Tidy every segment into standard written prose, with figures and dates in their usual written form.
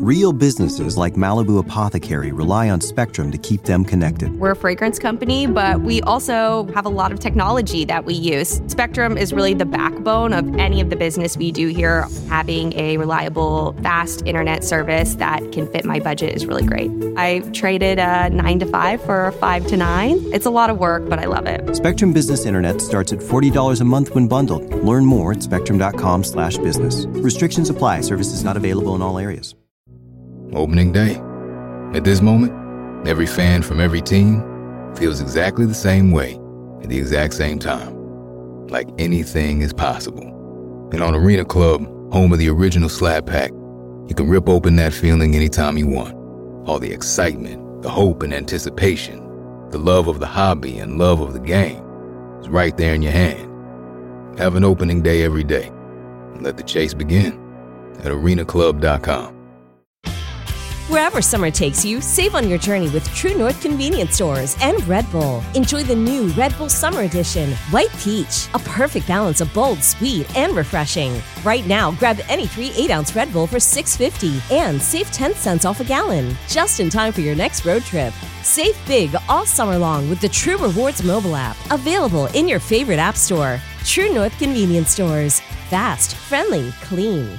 Real businesses like Malibu Apothecary rely on Spectrum to keep them connected. We're a fragrance company, but we also have a lot of technology that we use. Spectrum is really the backbone of any of the business we do here. Having a reliable, fast internet service that can fit my budget is really great. I traded a 9 to 5 for a 5 to 9. It's a lot of work, but I love it. Spectrum Business Internet starts at $40 a month when bundled. Learn more at spectrum.com/business. Restrictions apply. Services not available in all areas. Opening day. At this moment, every fan from every team feels exactly the same way at the exact same time. Like anything is possible. And on Arena Club, home of the original Slab Pack, you can rip open that feeling anytime you want. All the excitement, the hope and anticipation, the love of the hobby and love of the game is right there in your hand. Have an opening day every day. And let the chase begin at arenaclub.com. Wherever summer takes you, save on your journey with True North Convenience Stores and Red Bull. Enjoy the new Red Bull Summer Edition, White Peach, a perfect balance of bold, sweet, and refreshing. Right now, grab any 3 8-ounce Red Bull for $6.50 and save 10 cents off a gallon, just in time for your next road trip. Save big all summer long with the True Rewards mobile app, available in your favorite app store. True North Convenience Stores. Fast, friendly, clean.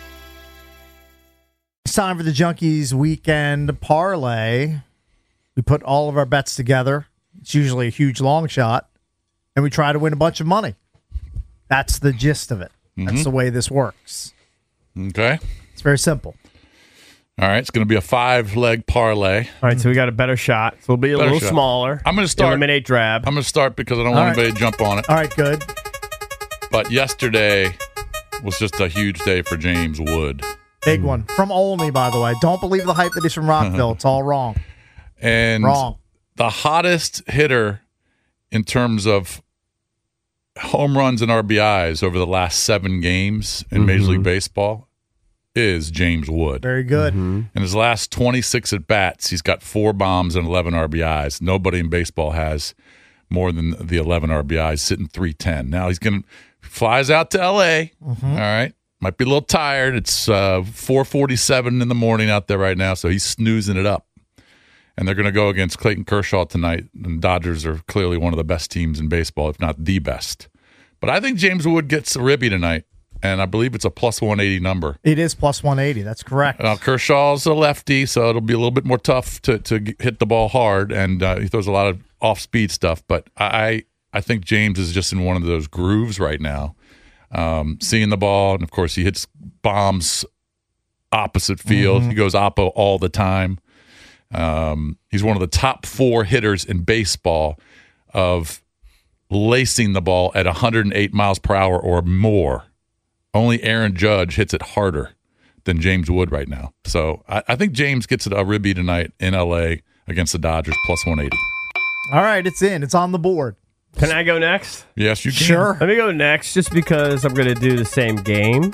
It's time for the Junkies Weekend Parlay. We put all of our bets together. It's usually a huge long shot, and we try to win a bunch of money. That's the gist of it. That's the way this works. Okay. It's very simple. All right, it's going to be a 5-leg parlay. All right, so we got a better shot. So it'll be a little smaller. I'm going to start. Eliminate drab. I'm going to start because I don't want anybody to jump on it. All right, good. But yesterday was just a huge day for James Wood. Big one. From Olney, by the way. Don't believe the hype that he's from Rockville. It's all wrong. And wrong. The hottest hitter in terms of home runs and RBIs over the last 7 games in Major League Baseball is James Wood. Very good. In his last 26 at-bats, he's got 4 bombs and 11 RBIs. Nobody in baseball has more than the 11 RBIs, sitting 310. Now flies out to L.A., all right? Might be a little tired. It's 4:47 in the morning out there right now, so he's snoozing it up. And they're going to go against Clayton Kershaw tonight. And Dodgers are clearly one of the best teams in baseball, if not the best. But I think James Wood gets a ribby tonight, and I believe it's a plus 180 number. It is plus 180. That's correct. Now, Kershaw's a lefty, so it'll be a little bit more tough to hit the ball hard, and he throws a lot of off-speed stuff. But I think James is just in one of those grooves right now. Seeing the ball, and of course he hits bombs opposite field. He goes oppo all the time. He's one of the top 4 hitters in baseball of lacing the ball at 108 miles per hour or more. Only Aaron Judge hits it harder than James Wood right now. So I think James gets a ribby tonight in L.A. against the Dodgers, plus 180. All right, it's in. It's on the board. Can I go next? Yes, you can. Sure. Let me go next just because I'm going to do the same game.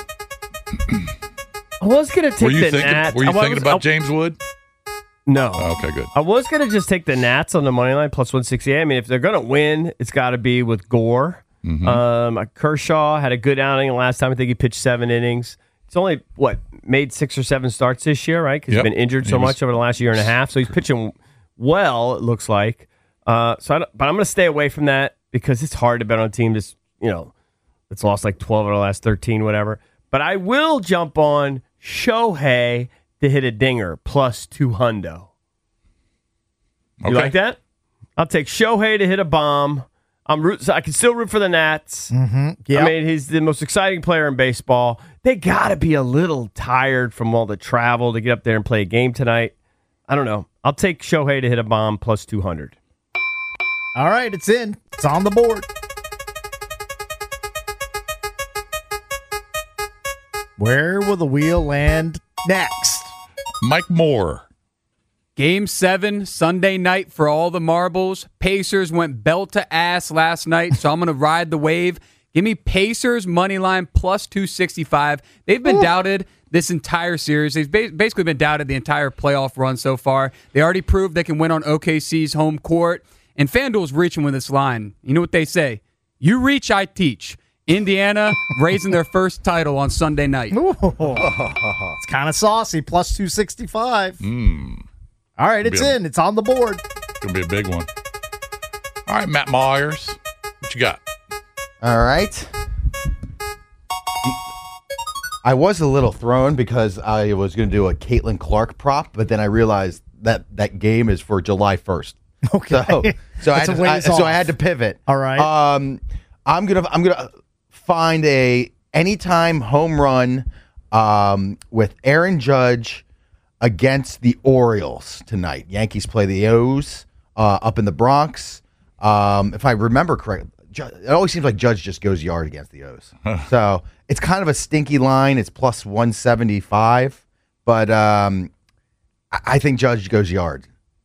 I was going to take the Nats. Were you thinking about James Wood? No. Oh, okay, good. I was going to just take the Nats on the money line, plus 168. I mean, if they're going to win, it's got to be with Gore. Kershaw had a good outing last time. I think he pitched 7 innings. It's only, made 6 or 7 starts this year, right? Because he's been injured so much over the last year and a half. So he's pitching well, it looks like. But I'm going to stay away from that because it's hard to bet on a team that's, that's lost like 12 of the last 13, whatever. But I will jump on Shohei to hit a dinger, plus 200. You like that? I'll take Shohei to hit a bomb. I can still root for the Nats. Yep. I mean, he's the most exciting player in baseball. They got to be a little tired from all the travel to get up there and play a game tonight. I don't know. I'll take Shohei to hit a bomb, plus 200. All right, it's in. It's on the board. Where will the wheel land next? Mike Moore. Game 7, Sunday night for all the marbles. Pacers went belt to ass last night, so I'm going to ride the wave. Give me Pacers money line plus 265. They've been doubted this entire series. They've basically been doubted the entire playoff run so far. They already proved they can win on OKC's home court. And FanDuel's reaching with this line. You know what they say? You reach, I teach. Indiana raising their first title on Sunday night. Ooh, it's kind of saucy. Plus 265. All right, it's in. It's on the board. It's going to be a big one. All right, Matt Myers, what you got? All right. I was a little thrown because I was going to do a Caitlin Clark prop, but then I realized that game is for July 1st. Okay. So I had to pivot. All right. I'm gonna find a anytime home run with Aaron Judge against the Orioles tonight. Yankees play the O's up in the Bronx. If I remember correctly, it always seems like Judge just goes yard against the O's. So it's kind of a stinky line. It's plus 175, but I think Judge goes yard.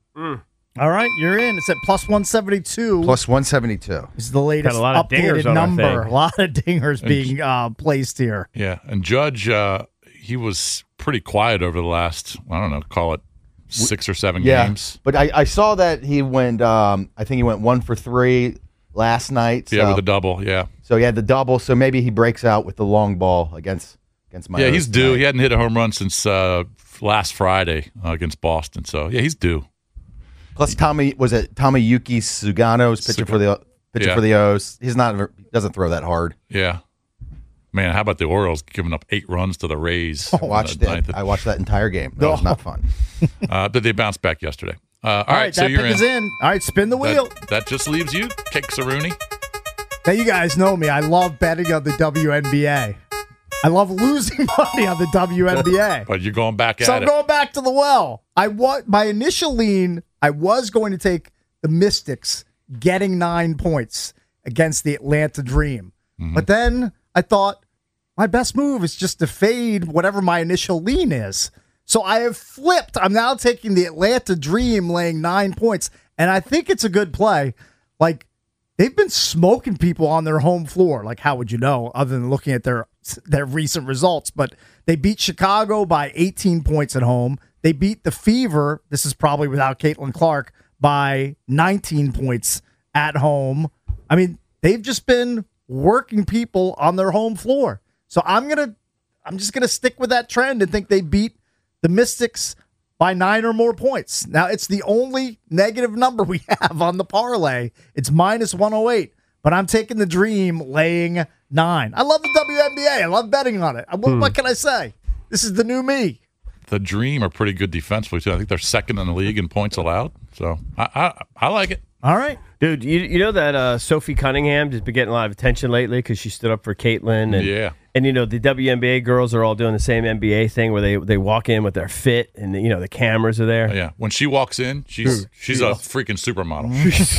All right, you're in. It's at plus 172. Plus 172. This is the latest Got a lot of dingers updated on our number. thing. A lot of dingers being placed here. Yeah, and Judge, he was pretty quiet over the last, I don't know, call it 6 or 7 games. But I saw that he went, I think he went 1 for 3 last night. Yeah, with a double, yeah. So he had the double, so maybe he breaks out with the long ball against my Yeah, he's due. He hadn't hit a home run since last Friday against Boston. So, yeah, he's due. Plus, Tommy Yuki Sugano's pitching for the O's. He doesn't throw that hard. Yeah. Man, how about the Orioles giving up 8 runs to the Rays? I watched that entire game. That was not fun. But they bounced back yesterday. All right, so that you're pick is in. All right, spin the wheel. That just leaves you, Cake Cerrone. Now, you guys know me. I love betting on the WNBA. I love losing money on the WNBA. But you're going back at it. So I'm going back to the well. My initial lean, I was going to take the Mystics getting 9 points against the Atlanta Dream. Mm-hmm. But then I thought my best move is just to fade whatever my initial lean is. So I have flipped. I'm now taking the Atlanta Dream laying 9 points, and I think it's a good play. Like, they've been smoking people on their home floor. Like, how would you know other than looking at their recent results? But they beat Chicago by 18 points at home. They beat the Fever, this is probably without Caitlin Clark, by 19 points at home. I mean, they've just been working people on their home floor. So I'm just gonna stick with that trend and think they beat the Mystics by 9 or more points. Now, it's the only negative number we have on the parlay. It's minus 108, but I'm taking the Dream laying 9. I love the WNBA. I love betting on it. What can I say? This is the new me. The Dream are pretty good defensively, too. I think they're second in the league in points allowed. So I like it. All right. Dude, you know that Sophie Cunningham has been getting a lot of attention lately because she stood up for Caitlin. And, and, you know, the WNBA girls are all doing the same NBA thing where they walk in with their fit and, you know, the cameras are there. Yeah. When she walks in, she's a freaking supermodel.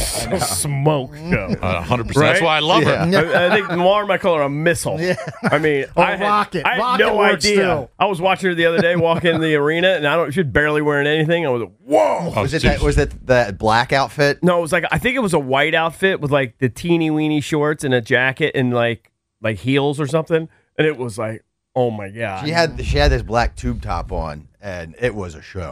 Smoke show. 100%. Right? That's why I love her. I think Lamar might call her a missile. Yeah. I mean, I had no idea. Still. I was watching her the other day walk in the arena, and she was barely wearing anything. I was like, whoa. Was it that black outfit? No, it was I think it was a white outfit with like the teeny weeny shorts and a jacket and like heels or something. And it was like, oh my God. She had this black tube top on, and it was a show.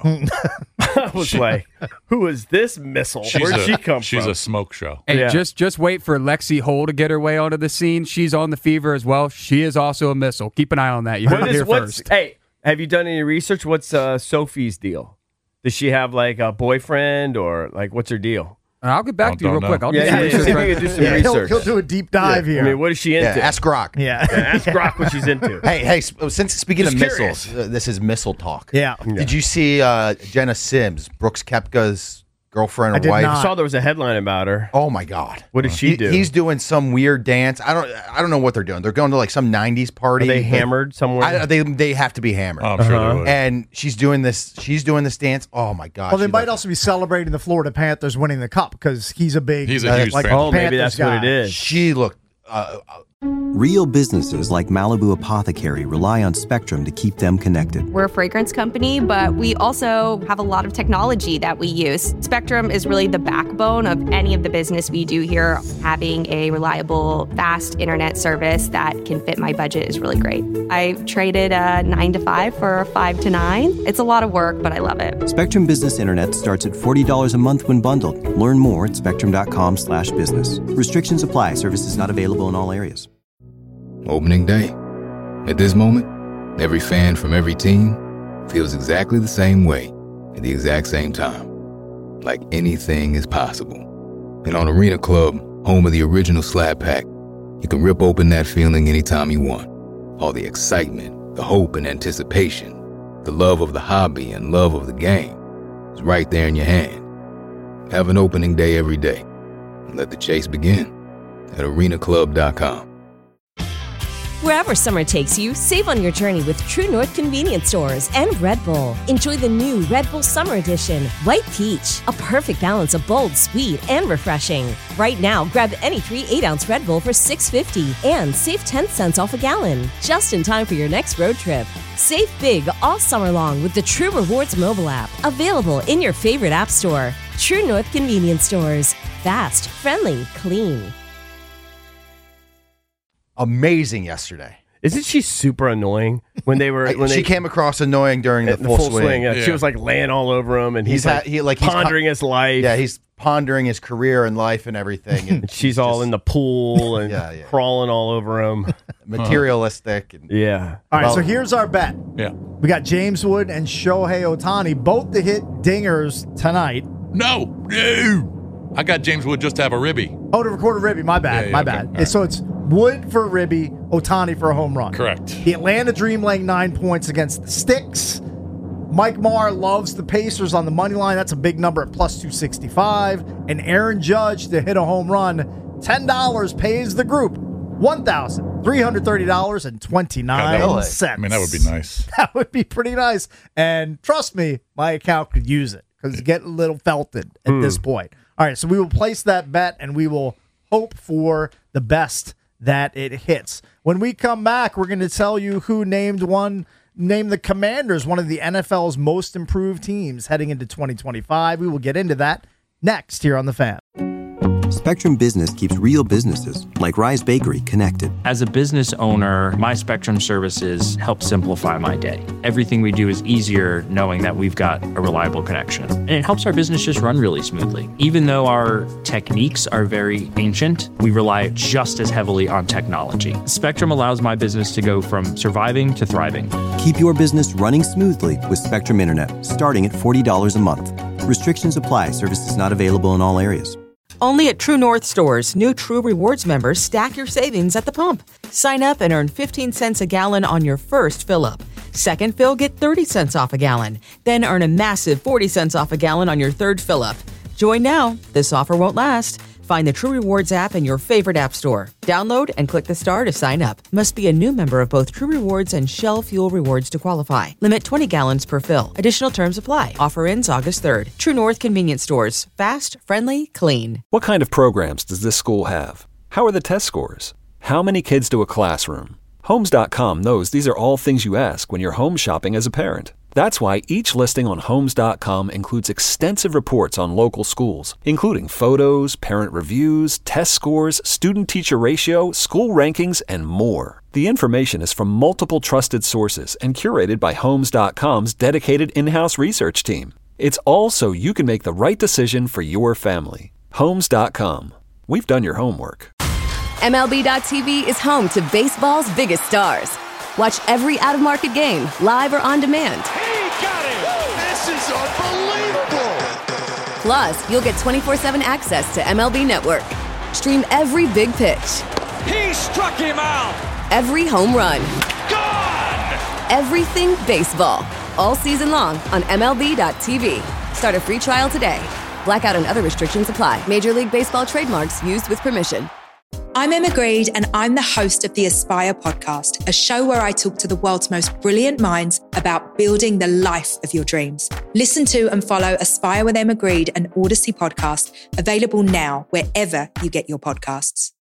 I was like, who is this missile? Where'd she come from? She's a smoke show. Hey, just wait for Lexi Hull to get her way onto the scene. She's on the Fever as well. She is also a missile. Keep an eye on that. You heard it here first. Hey, have you done any research? What's Sophie's deal? Does she have like a boyfriend or like what's her deal? I'll get back to you real quick. I'll do some research. He'll do a deep dive here. I mean, what is she into? Ask Grok. Ask Grok what she's into. Hey, since speaking of missiles, this is missile talk. Yeah. Did you see Jenna Sims, Brooks Koepka's girlfriend or wife? I saw there was a headline about her. Oh my God! What does she do? He's doing some weird dance. I don't know what they're doing. They're going to like some '90s party. Are they hammered somewhere? They have to be hammered. Oh, I'm sure they would. And she's doing this dance. Oh my God! Well, they might also be celebrating the Florida Panthers winning the cup because he's a huge fan. Oh, maybe that's guy. what it is. She looked. Real businesses like Malibu Apothecary rely on Spectrum to keep them connected. We're a fragrance company, but we also have a lot of technology that we use. Spectrum is really the backbone of any of the business we do here. Having a reliable, fast internet service that can fit my budget is really great. I traded a 9 to 5 for a 5 to 9. It's a lot of work, but I love it. Spectrum Business Internet starts at $40 a month when bundled. Learn more at spectrum.com/business. Restrictions apply. Services not available in all areas. Opening day. At this moment, every fan from every team feels exactly the same way at the exact same time. Like anything is possible. And on Arena Club, home of the original Slab Pack, you can rip open that feeling anytime you want. All the excitement, the hope and anticipation, the love of the hobby and love of the game is right there in your hand. Have an opening day every day. And let the chase begin at arenaclub.com. Wherever summer takes you, save on your journey with True North Convenience Stores and Red Bull. Enjoy the new Red Bull Summer Edition, White Peach, a perfect balance of bold, sweet, and refreshing. Right now, grab any 3 8-ounce Red Bull for $6.50 and save 10 cents off a gallon, just in time for your next road trip. Save big all summer long with the True Rewards mobile app, available in your favorite app store. True North Convenience Stores. Fast, friendly, clean. Amazing yesterday. Isn't she super annoying when they were when she came across annoying during the full swing? Yeah. She was like laying all over him, and he's pondering his life. Yeah, he's pondering his career and life and everything. And she's all in the pool and crawling all over him. Materialistic. And, All right, so here's our bet. Yeah. We got James Wood and Shohei Ohtani both to hit dingers tonight. No. I got James Wood just to have a ribby. Oh, to record a ribby. My bad. My bad. Okay. Right. So it's Wood for a ribby, Ohtani for a home run. Correct. The Atlanta Dream laying 9 points against the Sticks. Mike Marr loves the Pacers on the money line. That's a big number at plus 265. And Aaron Judge to hit a home run. $10 pays the group $1,330.29. I mean, that would be nice. That would be pretty nice. And trust me, my account could use it because it's getting a little felted at this point. All right, so we will place that bet and we will hope for the best that it hits. When we come back, we're going to tell you who named the Commanders one of the NFL's most improved teams heading into 2025. We will get into that next here on The Fan. Spectrum Business keeps real businesses, like Rise Bakery, connected. As a business owner, my Spectrum services help simplify my day. Everything we do is easier knowing that we've got a reliable connection. And it helps our business just run really smoothly. Even though our techniques are very ancient, we rely just as heavily on technology. Spectrum allows my business to go from surviving to thriving. Keep your business running smoothly with Spectrum Internet, starting at $40 a month. Restrictions apply. Services not available in all areas. Only at True North stores, new True Rewards members stack your savings at the pump. Sign up and earn 15 cents a gallon on your first fill-up. Second fill, get 30 cents off a gallon. Then earn a massive 40 cents off a gallon on your third fill-up. Join now. This offer won't last. Find the True Rewards app in your favorite app store. Download and click the star to sign up. Must be a new member of both True Rewards and Shell Fuel Rewards to qualify. Limit 20 gallons per fill. Additional terms apply. Offer ends August 3rd. True North Convenience Stores. Fast, friendly, clean. What kind of programs does this school have? How are the test scores? How many kids do a classroom? Homes.com knows these are all things you ask when you're home shopping as a parent. That's why each listing on Homes.com includes extensive reports on local schools, including photos, parent reviews, test scores, student-teacher ratio, school rankings, and more. The information is from multiple trusted sources and curated by Homes.com's dedicated in-house research team. It's all so you can make the right decision for your family. Homes.com. We've done your homework. MLB.tv is home to baseball's biggest stars. Watch every out-of-market game, live or on demand. He got it! This is unbelievable! Plus, you'll get 24/7 access to MLB Network. Stream every big pitch. He struck him out! Every home run. Gone! Everything baseball. All season long on MLB.tv. Start a free trial today. Blackout and other restrictions apply. Major League Baseball trademarks used with permission. I'm Emma Greed, and I'm the host of the Aspire podcast, a show where I talk to the world's most brilliant minds about building the life of your dreams. Listen to and follow Aspire with Emma Greed, an Odyssey podcast, available now wherever you get your podcasts.